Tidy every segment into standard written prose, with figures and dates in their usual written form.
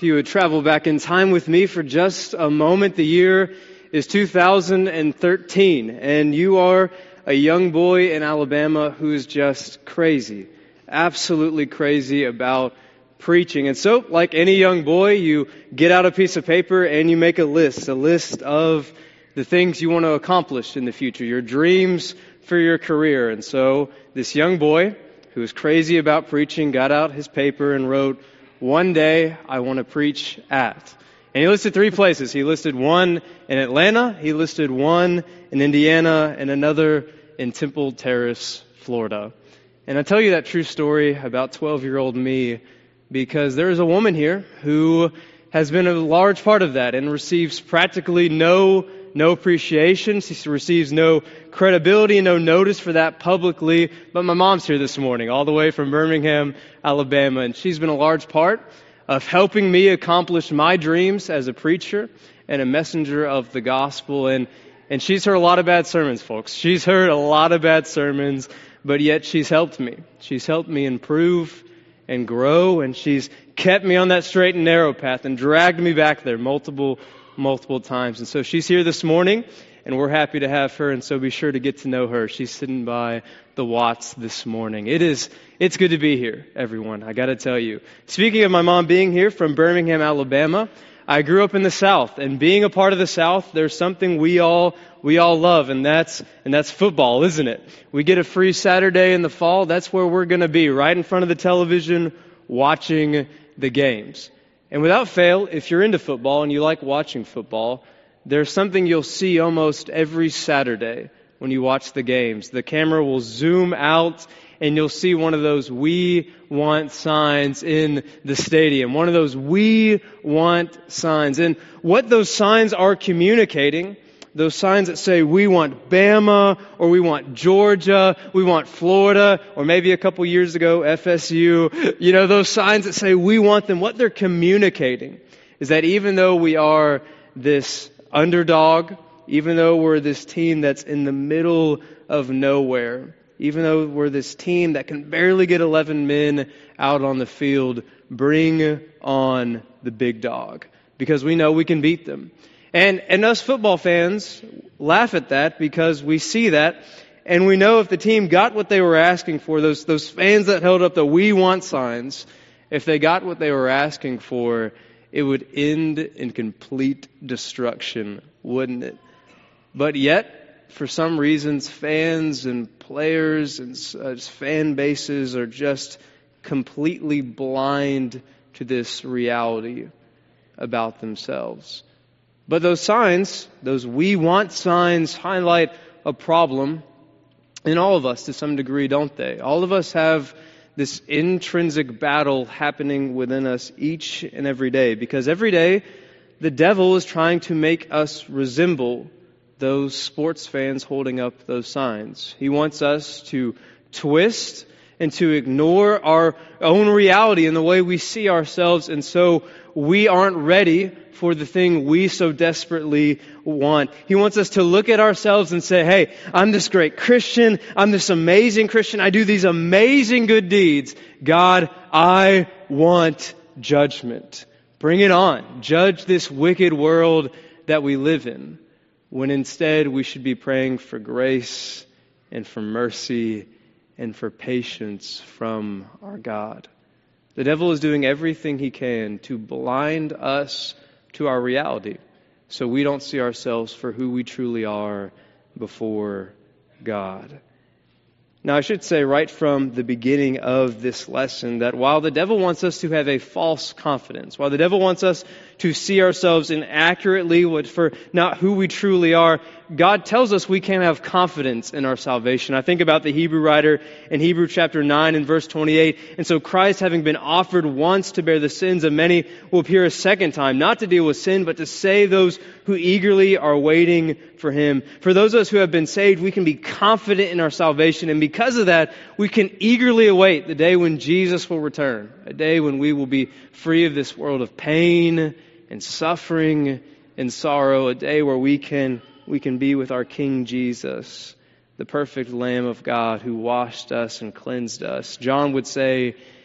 If you would travel back in time with me for just a moment, the year is 2013, and you are a young boy in Alabama who is just crazy, absolutely crazy about preaching. And so, like any young boy, you get out a piece of paper and you make a list of the things you want to accomplish in the future, your dreams for your career. And so, this young boy who was crazy about preaching got out his paper and wrote, "One day I want to preach at." And he listed 3 places. He listed one in Atlanta, he listed one in Indiana, and another in Temple Terrace, Florida. And I tell you that true story about 12-year-old me because there is a woman here who has been a large part of that and receives practically no appreciation. She receives no credibility, no notice for that publicly. But my mom's here this morning, all the way from Birmingham, Alabama, and she's been a large part of helping me accomplish my dreams as a preacher and a messenger of the gospel. And she's heard a lot of bad sermons, folks. She's heard a lot of bad sermons, but yet she's helped me. She's helped me improve and grow, and she's kept me on that straight and narrow path and dragged me back there multiple times. And so she's here this morning, and we're happy to have her, and so be sure to get to know her. She's sitting by the Watts this morning. It's good to be here, everyone, I got to tell you. Speaking of my mom being here from Birmingham, Alabama, I grew up in the South, and being a part of the South, there's something we all love, and that's football, isn't it? We get a free Saturday in the fall, that's where we're going to be, right in front of the television, watching the games. And without fail, if you're into football and you like watching football, there's something you'll see almost every Saturday when you watch the games. The camera will zoom out and you'll see one of those "We Want" signs in the stadium. One of those "We Want" signs. And what those signs are communicating, those signs that say "We want Bama," or "We want Georgia," "We want Florida," or maybe a couple years ago, FSU. Those signs that say "We want them," what they're communicating is that even though we are this underdog, even though we're this team that's in the middle of nowhere, even though we're this team that can barely get 11 men out on the field, bring on the big dog, because we know we can beat them. And us football fans laugh at that because we see that, and we know if the team got what they were asking for, those fans that held up the "We Want" signs, if they got what they were asking for, it would end in complete destruction, wouldn't it? But yet, for some reasons, fans and players and fan bases are just completely blind to this reality about themselves. But those signs, those "We Want" signs, highlight a problem in all of us to some degree, don't they? All of us have this intrinsic battle happening within us each and every day, because every day the devil is trying to make us resemble those sports fans holding up those signs. He wants us to twist and to ignore our own reality and the way we see ourselves, and so we aren't ready for the thing we so desperately want. He wants us to look at ourselves and say, "Hey, I'm this great Christian. I'm this amazing Christian. I do these amazing good deeds. God, I want judgment. Bring it on. Judge this wicked world that we live in." When instead we should be praying for grace and for mercy and for patience from our God. The devil is doing everything he can to blind us to our reality, so we don't see ourselves for who we truly are before God. Now, I should say right from the beginning of this lesson that while the devil wants us to have a false confidence, while the devil wants us to see ourselves inaccurately for not who we truly are, God tells us we can have confidence in our salvation. I think about the Hebrew writer in Hebrew chapter 9 and verse 28. "And so Christ, having been offered once to bear the sins of many, will appear a second time, not to deal with sin, but to save those who eagerly are waiting for Him." For those of us who have been saved, we can be confident in our salvation, and because of that, we can eagerly await the day when Jesus will return, a day when we will be free of this world of pain and suffering and sorrow, a day where we can be with our King Jesus, the perfect Lamb of God who washed us and cleansed us. John would say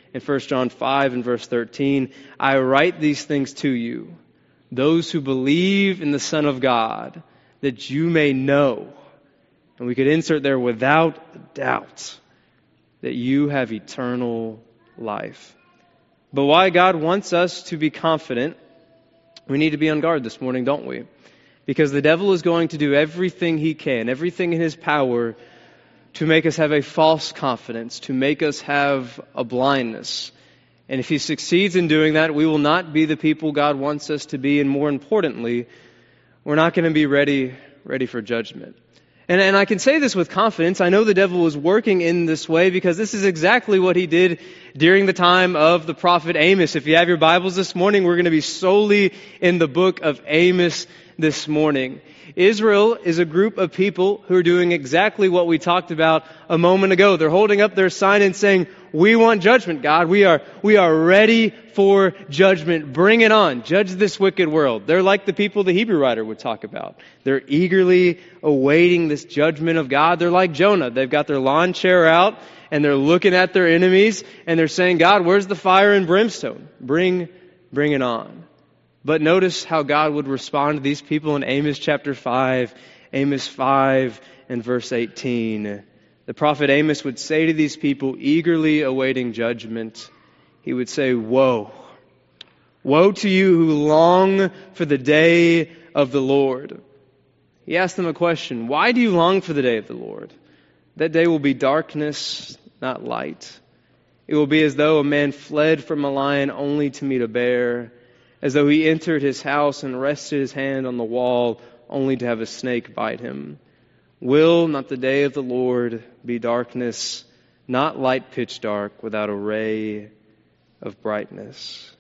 in 1 John 5 and verse 13, I write these things to you, those who believe in the Son of God, that you may know, and we could insert there without doubt, that you have eternal life. But why God wants us to be confident, we need to be on guard this morning, don't we? Because the devil is going to do everything he can, everything in his power, to make us have a false confidence, to make us have a blindness. And if he succeeds in doing that, we will not be the people God wants us to be, and more importantly, we're not going to be ready for judgment. And I can say this with confidence. I know the devil is working in this way because this is exactly what he did during the time of the prophet Amos. If you have your Bibles this morning, we're going to be solely in the book of Amos this morning. Israel is a group of people who are doing exactly what we talked about a moment ago. They're holding up their sign and saying, we want judgment, God. We are ready for judgment. Bring it on. Judge this wicked world. They're like the people the Hebrew writer would talk about. They're eagerly awaiting this judgment of God. They're like Jonah. They've got their lawn chair out and they're looking at their enemies and they're saying, God, where's the fire and brimstone? Bring it on. But notice how God would respond to these people in Amos chapter 5, Amos 5 and verse 18. The prophet Amos would say to these people eagerly awaiting judgment, he would say, woe! Woe to you who long for the day of the Lord. He asked them a question. Why do you long for the day of the Lord? That day will be darkness, not light. It will be as though a man fled from a lion only to meet a bear, as though he entered his house and rested his hand on the wall only to have a snake bite him. Will not the day of the Lord be darkness, not light pitch dark, without a ray of brightness?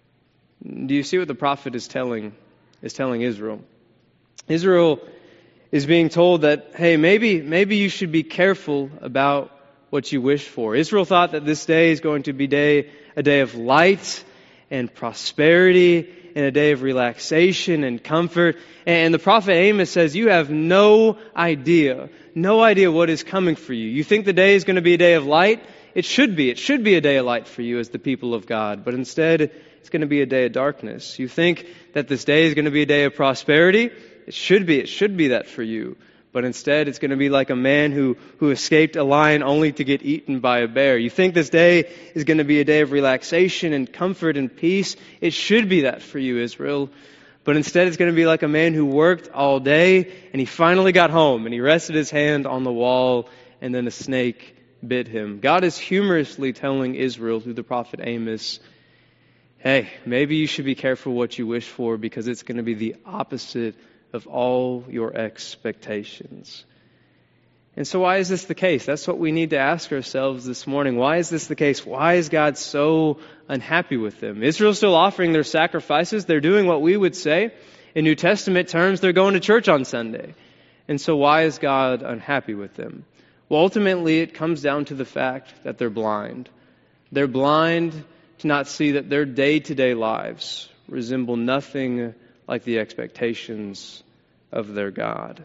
Do you see what the prophet is telling Israel? Israel is being told that, hey, maybe you should be careful about what you wish for. Israel thought that this day is going to be a day of light and prosperity and a day of relaxation and comfort. And the prophet Amos says, you have no idea what is coming for you. You think the day is going to be a day of light? It should be a day of light for you as the people of God. But instead, it's going to be a day of darkness. You think that this day is going to be a day of prosperity? It should be that for you. But instead, it's going to be like a man who escaped a lion only to get eaten by a bear. You think this day is going to be a day of relaxation and comfort and peace? It should be that for you, Israel. But instead, it's going to be like a man who worked all day and he finally got home and he rested his hand on the wall and then a snake bit him. God is humorously telling Israel through the prophet Amos, hey, maybe you should be careful what you wish for because it's going to be the opposite of all your expectations. And so why is this the case? That's what we need to ask ourselves this morning. Why is this the case? Why is God so unhappy with them? Israel's still offering their sacrifices. They're doing what we would say in New Testament terms. They're going to church on Sunday. And so why is God unhappy with them? Well, ultimately, it comes down to the fact that they're blind. They're blind to not see that their day-to-day lives resemble nothing like the expectations of their God.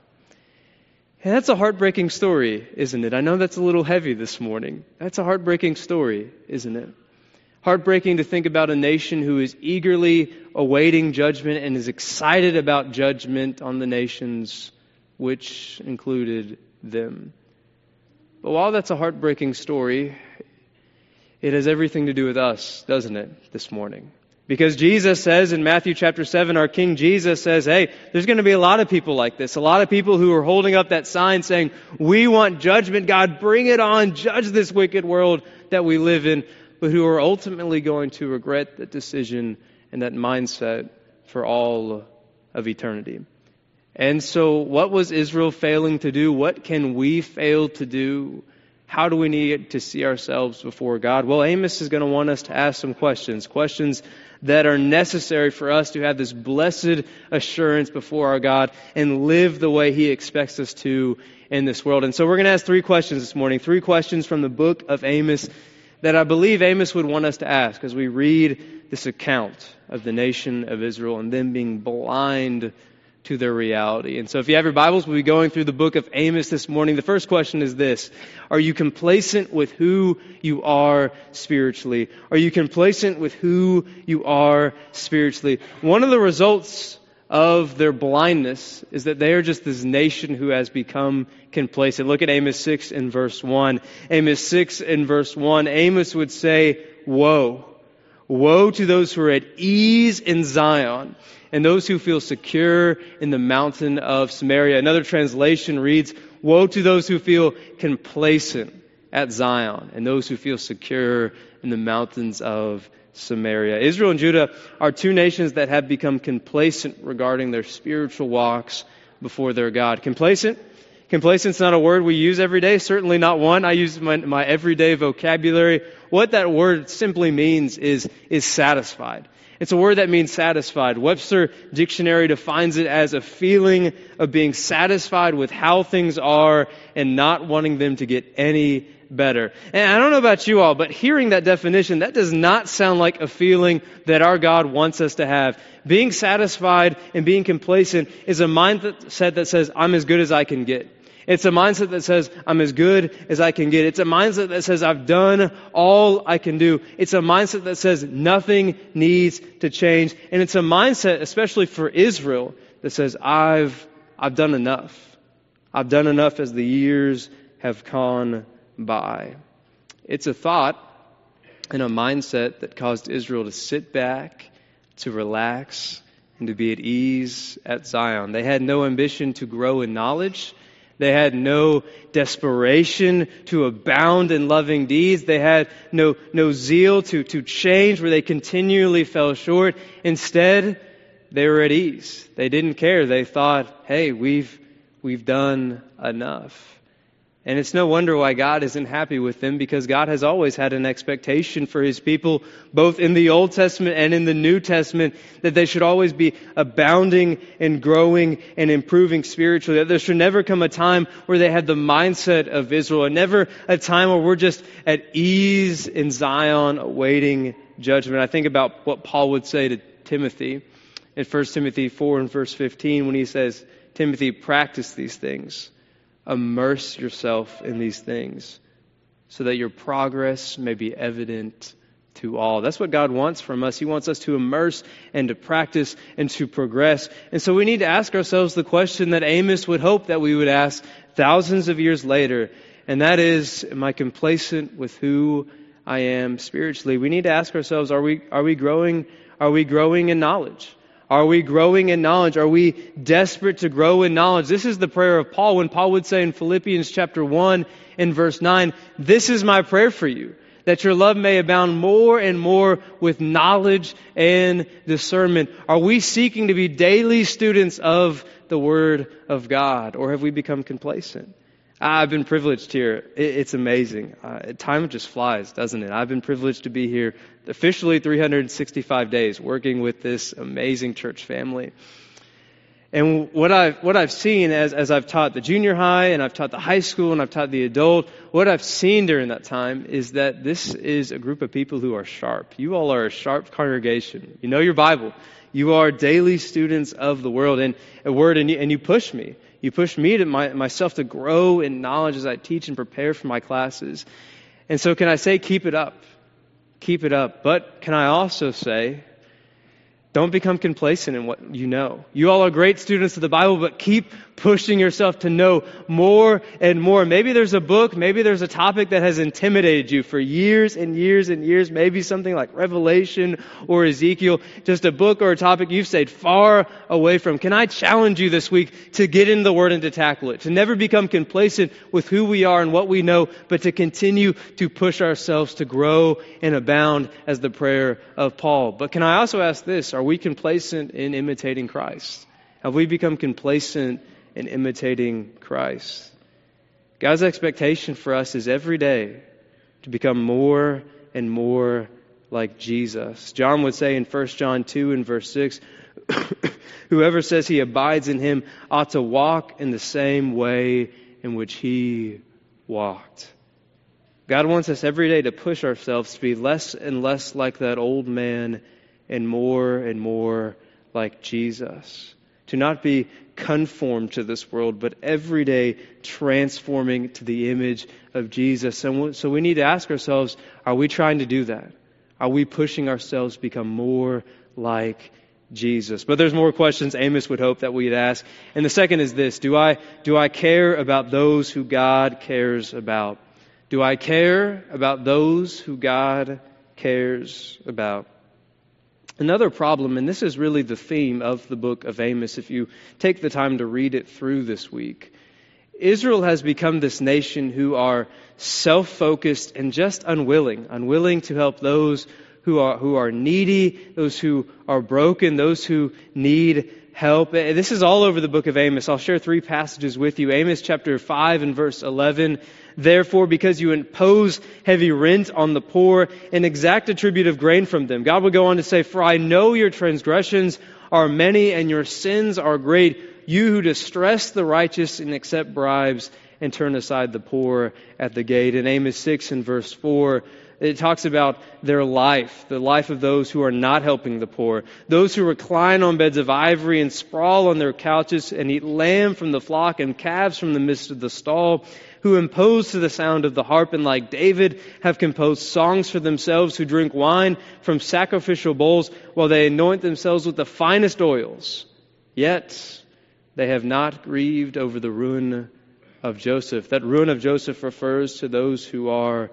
And that's a heartbreaking story, isn't it? I know that's a little heavy this morning. That's a heartbreaking story, isn't it? Heartbreaking to think about a nation who is eagerly awaiting judgment and is excited about judgment on the nations, which included them. But while that's a heartbreaking story, it has everything to do with us, doesn't it, this morning? Because Jesus says in Matthew chapter 7, our King Jesus says, hey, there's going to be a lot of people like this. A lot of people who are holding up that sign saying, we want judgment. God, bring it on. Judge this wicked world that we live in. But who are ultimately going to regret that decision and that mindset for all of eternity. And so what was Israel failing to do? What can we fail to do? How do we need to see ourselves before God? Well, Amos is going to want us to ask some questions that are necessary for us to have this blessed assurance before our God and live the way He expects us to in this world. And so we're going to ask 3 questions this morning, 3 questions from the book of Amos that I believe Amos would want us to ask as we read this account of the nation of Israel and them being blind to their reality. And so if you have your Bibles, we'll be going through the book of Amos this morning. The first question is this: are you complacent with who you are spiritually? Are you complacent with who you are spiritually? One of the results of their blindness is that they are just this nation who has become complacent. Look at Amos 6 in verse 1. Amos 6 in verse 1, Amos would say, "Woe! Woe to those who are at ease in Zion, and those who feel secure in the mountain of Samaria." Another translation reads, "Woe to those who feel complacent at Zion, and those who feel secure in the mountains of Samaria." Israel and Judah are two nations that have become complacent regarding their spiritual walks before their God. Complacent? Complacent's not a word we use every day, certainly not one I use in my everyday vocabulary. What that word simply means is satisfied. It's a word that means satisfied. Webster Dictionary defines it as a feeling of being satisfied with how things are and not wanting them to get any better. And I don't know about you all, but hearing that definition, that does not sound like a feeling that our God wants us to have. Being satisfied and being complacent is a mindset that says, I'm as good as I can get. It's a mindset that says, I'm as good as I can get. It's a mindset that says, I've done all I can do. It's a mindset that says, nothing needs to change. And it's a mindset, especially for Israel, that says, I've done enough. I've done enough as the years have gone by. It's a thought and a mindset that caused Israel to sit back, to relax, and to be at ease at Zion. They had no ambition to grow in knowledge. They had no desperation to abound in loving deeds. They had no zeal to change where they continually fell short. Instead, they were at ease. They didn't care. They thought, hey, we've done enough. And it's no wonder why God isn't happy with them, because God has always had an expectation for His people, both in the Old Testament and in the New Testament, that they should always be abounding and growing and improving spiritually. That there should never come a time where they had the mindset of Israel, and never a time where we're just at ease in Zion awaiting judgment. I think about what Paul would say to Timothy in 1 Timothy 4 and verse 15 when he says, Timothy, practice these things. Immerse yourself in these things so that your progress may be evident to all. That's what God wants from us. He wants us to immerse and to practice and to progress. And so we need to ask ourselves the question that Amos would hope that we would ask thousands of years later, and that is, am I complacent with who I am spiritually? We need to ask ourselves, are we growing in knowledge? Are we growing in knowledge? Are we desperate to grow in knowledge? This is the prayer of Paul when Paul would say in Philippians chapter 1 and verse 9, this is my prayer for you, that your love may abound more and more with knowledge and discernment. Are we seeking to be daily students of the Word of God, or have we become complacent? I've been privileged here. It's amazing. Time just flies, doesn't it? I've been privileged to be here officially 365 days working with this amazing church family. And what I've seen as I've taught the junior high and I've taught the high school and I've taught the adult, what I've seen during that time is that this is a group of people who are sharp. You all are a sharp congregation. You know your Bible. You are daily students of the world and you push me. You push me to myself to grow in knowledge as I teach and prepare for my classes. And so can I say, keep it up. Keep it up. But can I also say, don't become complacent in what you know. You all are great students of the Bible, but keep pushing yourself to know more and more. Maybe there's a book, maybe there's a topic that has intimidated you for years and years and years. Maybe something like Revelation or Ezekiel, just a book or a topic you've stayed far away from. Can I challenge you this week to get in the Word and to tackle it? To never become complacent with who we are and what we know, but to continue to push ourselves to grow and abound as the prayer of Paul. But can I also ask this? Are we complacent in imitating Christ? Have we become complacent in imitating Christ? God's expectation for us is every day to become more and more like Jesus. John would say in 1 John 2 and verse 6, whoever says he abides in Him ought to walk in the same way in which He walked. God wants us every day to push ourselves to be less and less like that old man and more like Jesus. to not be conformed to this world, but every day transforming to the image of Jesus. And so we need to ask ourselves, are we trying to do that? Are we pushing ourselves to become more like Jesus? But there's more questions Amos would hope that we'd ask. And the second is this: do I care about those who God cares about? Do I care about those who God cares about? Another problem, and this is really the theme of the book of Amos, if you take the time to read it through this week, Israel has become this nation who are self-focused and just unwilling to help those who are needy, those who are broken, those who need help. This is all over the book of Amos. I'll share 3 passages with you. Amos chapter 5 and verse 11. Therefore, because you impose heavy rent on the poor and exact a tribute of grain from them. God will go on to say, for I know your transgressions are many and your sins are great. You who distress the righteous and accept bribes and turn aside the poor at the gate. In Amos 6 and verse 4, it talks about their life, the life of those who are not helping the poor, those who recline on beds of ivory and sprawl on their couches and eat lamb from the flock and calves from the midst of the stall, who impose to the sound of the harp and like David have composed songs for themselves, who drink wine from sacrificial bowls while they anoint themselves with the finest oils. Yet they have not grieved over the ruin of Joseph. That ruin of Joseph refers to those who are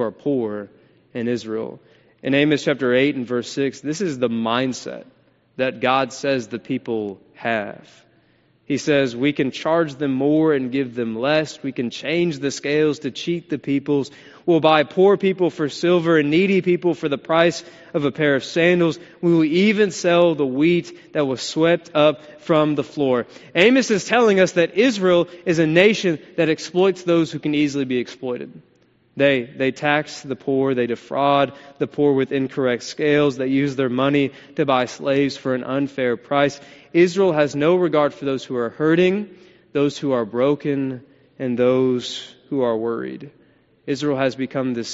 poor in Israel. In Amos chapter 8 and verse 6, this is the mindset that God says the people have. He says, we can charge them more and give them less. We can change the scales to cheat the peoples. We'll buy poor people for silver and needy people for the price of a pair of sandals. We will even sell the wheat that was swept up from the floor. Amos is telling us that Israel is a nation that exploits those who can easily be exploited. They tax the poor, they defraud the poor with incorrect scales, they use their money to buy slaves for an unfair price. Israel has no regard for those who are hurting, those who are broken, and those who are worried. Israel has become this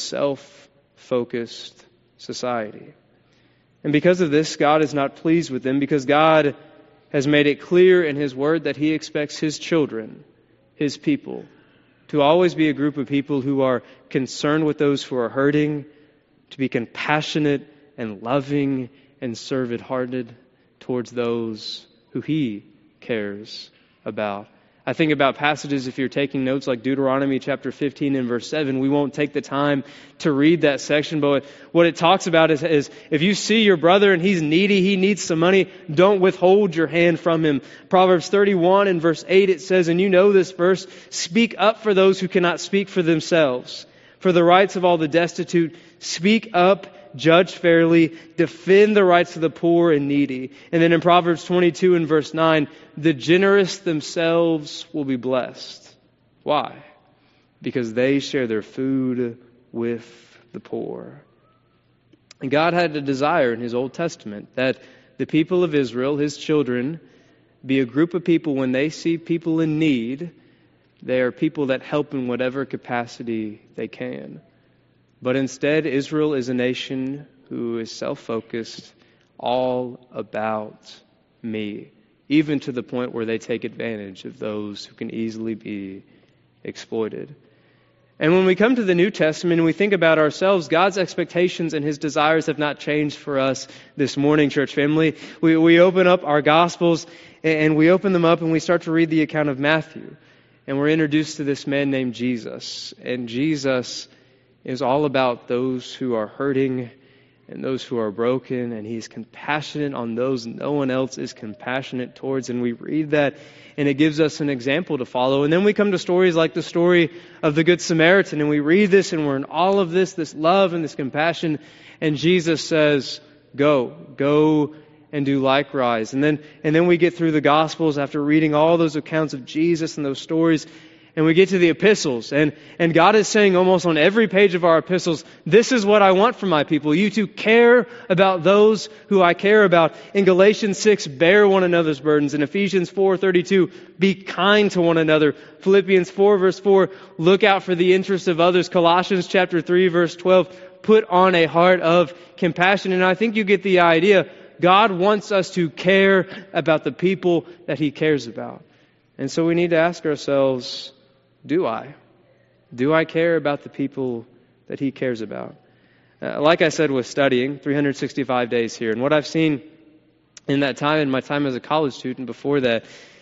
self-focused society. And because of this, God is not pleased with them, because God has made it clear in His Word that He expects His children, His people, to always be a group of people who are concerned with those who are hurting, to be compassionate and loving and servant-hearted towards those who He cares about. I think about passages, if you're taking notes, like Deuteronomy chapter 15 and verse 7. We won't take the time to read that section, but what it talks about is if you see your brother and he's needy, he needs some money, don't withhold your hand from him. Proverbs 31 and verse 8, it says, and you know this verse, speak up for those who cannot speak for themselves. For the rights of all the destitute, speak up, judge fairly, defend the rights of the poor and needy. And then in Proverbs 22 and verse 9, the generous themselves will be blessed. Why? Because they share their food with the poor. And God had a desire in His Old Testament that the people of Israel, His children, be a group of people when they see people in need, they are people that help in whatever capacity they can. But instead, Israel is a nation who is self-focused, all about me, even to the point where they take advantage of those who can easily be exploited. And when we come to the New Testament and we think about ourselves, God's expectations and His desires have not changed for us this morning, church family. We open up our Gospels and we open them up and we start to read the account of Matthew. And we're introduced to this man named Jesus. And Jesus is all about those who are hurting and those who are broken. And He's compassionate on those no one else is compassionate towards. And we read that and it gives us an example to follow. And then we come to stories like the story of the Good Samaritan. And we read this and we're in all of this love and this compassion. And Jesus says, go and do likewise. And then we get through the Gospels after reading all those accounts of Jesus and those stories, and we get to the epistles. And God is saying almost on every page of our epistles, this is what I want from my people. You to care about those who I care about. In Galatians 6, bear one another's burdens. In Ephesians 4:32, be kind to one another. Philippians 4 verse 4, look out for the interests of others. Colossians chapter 3 verse 12, put on a heart of compassion. And I think you get the idea. God wants us to care about the people that He cares about. And so we need to ask ourselves, do I? Do I care about the people that He cares about? Like I said with studying, 365 days here, and what I've seen in that time, in my time as a college student before that,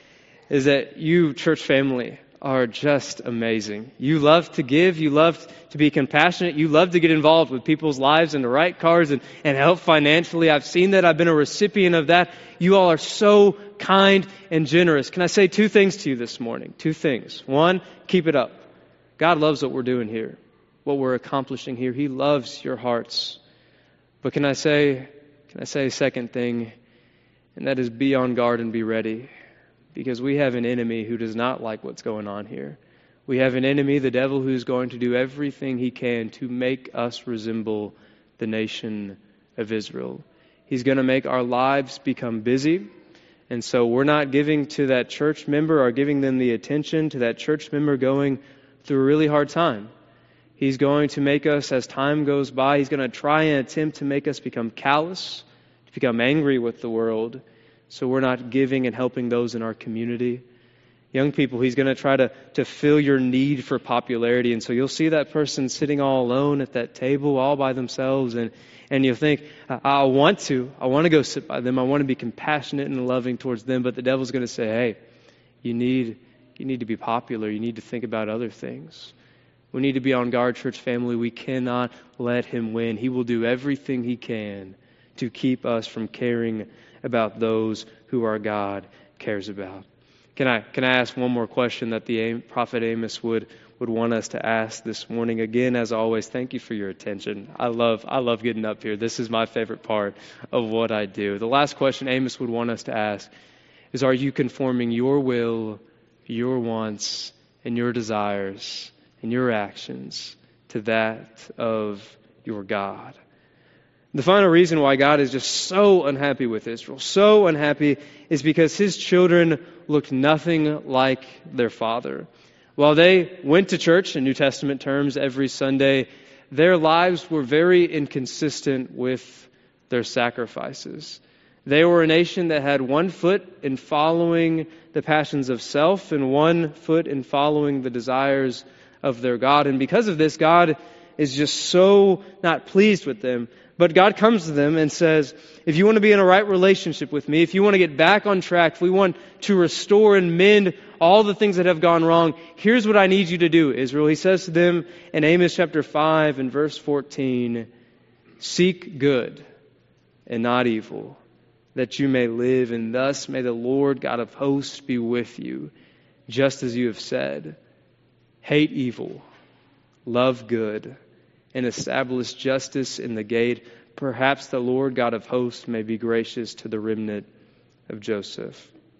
is that you, church family, are just amazing. You love to give. You love to be compassionate. You love to get involved with people's lives and to write cards and help financially. I've seen that. I've been a recipient of that. You all are so kind and generous. Can I say two things to you this morning? Two things. One, keep it up. God loves what we're doing here, what we're accomplishing here. He loves your hearts. But can I say a second thing? And that is be on guard and be ready. Because we have an enemy who does not like what's going on here. We have an enemy, the devil, who's going to do everything he can to make us resemble the nation of Israel. He's going to make our lives become busy. And so we're not giving to that church member or giving them the attention to that church member going through a really hard time. He's going to make us, as time goes by, he's going to try and attempt to make us become callous, to become angry with the world. So we're not giving and helping those in our community. Young people, he's going to try to fill your need for popularity. And so you'll see that person sitting all alone at that table all by themselves. And you'll think, I want to go sit by them. I want to be compassionate and loving towards them. But the devil's going to say, hey, you need to be popular. You need to think about other things. We need to be on guard, church family. We cannot let him win. He will do everything he can to keep us from caring about those who our God cares about. Can I ask one more question that the prophet Amos would want us to ask this morning? Again, as always, thank you for your attention. I love getting up here. This is my favorite part of what I do. The last question Amos would want us to ask is, are you conforming your will, your wants, and your desires, and your actions to that of your God? The final reason why God is just so unhappy with Israel, so unhappy, is because his children looked nothing like their father. While they went to church, in New Testament terms, every Sunday, their lives were very inconsistent with their sacrifices. They were a nation that had 1 foot in following the passions of self and 1 foot in following the desires of their God. And because of this, God is just so not pleased with them. But God comes to them and says, if you want to be in a right relationship with me, if you want to get back on track, if we want to restore and mend all the things that have gone wrong, here's what I need you to do, Israel. He says to them in Amos chapter 5 and verse 14, seek good and not evil, that you may live, and thus may the Lord God of hosts be with you, just as you have said. Hate evil, love good, and establish justice in the gate. Perhaps the Lord God of hosts may be gracious to the remnant of Joseph.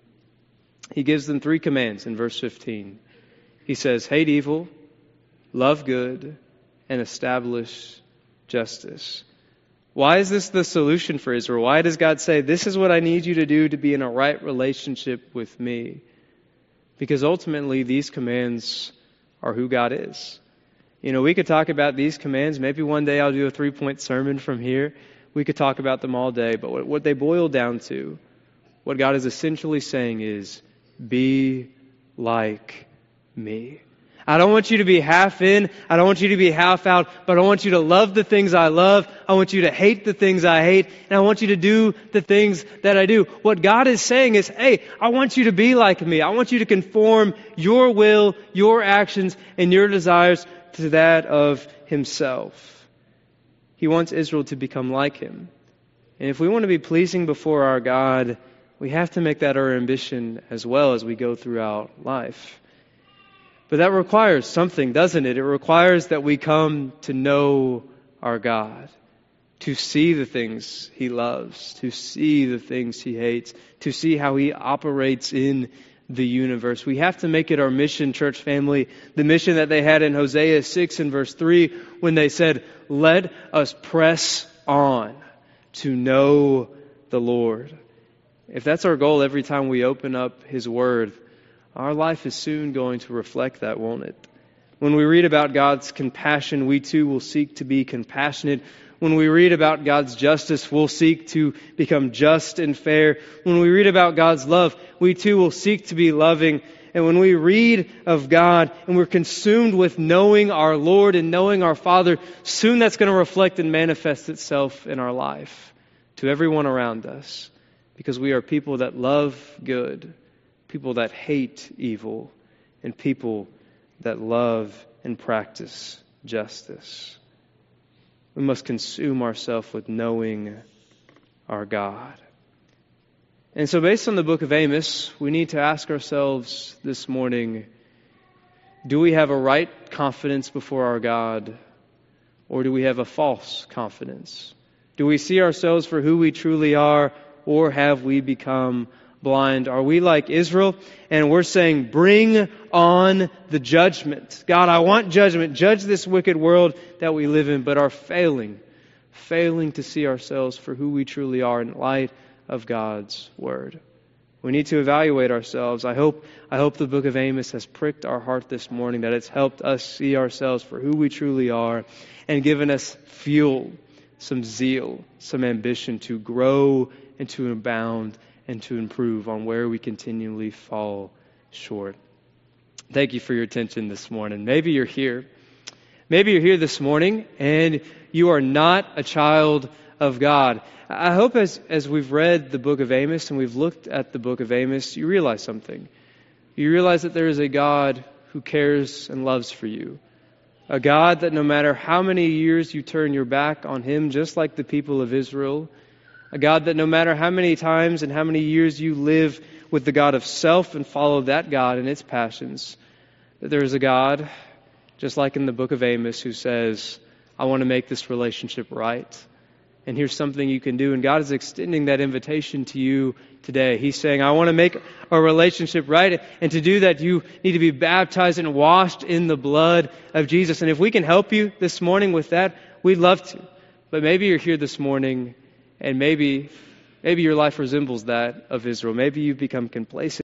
He gives them 3 commands in verse 15. He says, hate evil, love good, and establish justice. Why is this the solution for Israel? Why does God say, this is what I need you to do to be in a right relationship with me? Because ultimately these commands are who God is. You know, we could talk about these commands. Maybe one day I'll do a 3-point sermon from here. We could talk about them all day. But what they boil down to, what God is essentially saying is, be like me. I don't want you to be half in. I don't want you to be half out. But I want you to love the things I love. I want you to hate the things I hate. And I want you to do the things that I do. What God is saying is, hey, I want you to be like me. I want you to conform your will, your actions, and your desires to that of himself. He wants Israel to become like him. And if we want to be pleasing before our God, we have to make that our ambition as well as we go throughout life. But that requires something, doesn't it? It requires that we come to know our God, to see the things he loves, to see the things he hates, to see how he operates in the universe. We have to make it our mission, church family, the mission that they had in Hosea 6 and verse 3 when they said, let us press on to know the Lord. If that's our goal every time we open up his word, our life is soon going to reflect that, won't it? When we read about God's compassion, we too will seek to be compassionate. When we read about God's justice, we'll seek to become just and fair. When we read about God's love, we too will seek to be loving. And when we read of God and we're consumed with knowing our Lord and knowing our Father, soon that's going to reflect and manifest itself in our life to everyone around us. Because we are people that love good, people that hate evil, and people that love and practice justice. We must consume ourselves with knowing our God. And so based on the book of Amos, we need to ask ourselves this morning, do we have a right confidence before our God, or do we have a false confidence? Do we see ourselves for who we truly are, or have we become blind? Are we like Israel and we're saying, bring on the judgment. God, I want judgment. Judge this wicked world that we live in, but are failing to see ourselves for who we truly are in light of God's Word. We need to evaluate ourselves. I hope the book of Amos has pricked our heart this morning, that it's helped us see ourselves for who we truly are and given us fuel, some zeal, some ambition to grow and to abound and to improve on where we continually fall short. Thank you for your attention this morning. Maybe you're here. Maybe you're here this morning and you are not a child of God. I hope as we've read the book of Amos and we've looked at the book of Amos, you realize something. You realize that there is a God who cares and loves for you. A God that no matter how many years you turn your back on Him, just like the people of Israel, a God that no matter how many times and how many years you live with the God of self and follow that God and its passions, that there is a God, just like in the book of Amos, who says, I want to make this relationship right. And here's something you can do. And God is extending that invitation to you today. He's saying, I want to make a relationship right. And to do that, you need to be baptized and washed in the blood of Jesus. And if we can help you this morning with that, we'd love to. But maybe you're here this morning and maybe your life resembles that of Israel. Maybe you've become complacent.